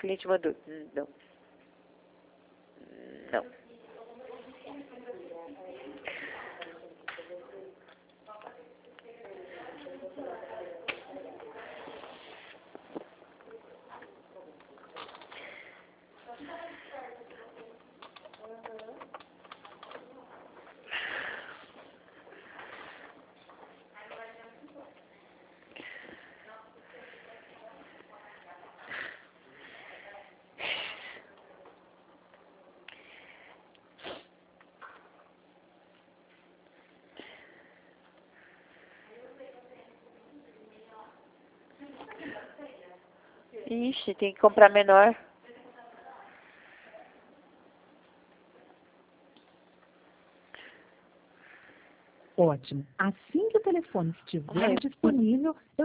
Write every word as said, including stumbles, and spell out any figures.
cliente mandou. Não. Não. Ixi, tem que comprar menor. Ótimo. Assim que o telefone estiver disponível, eu